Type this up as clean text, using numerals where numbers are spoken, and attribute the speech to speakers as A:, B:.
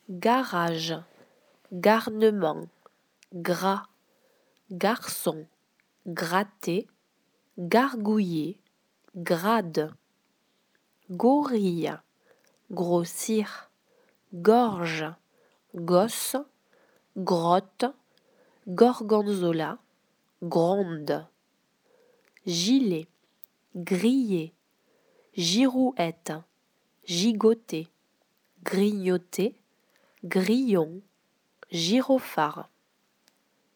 A: garage, garnement, gras, garçon, gratter, gargouiller, grade, gorille, grossir, gorge, gosse, grotte, gorgonzola, gronde, gilet, griller, girouette, gigoter, grignoter, grillon, gyrophare.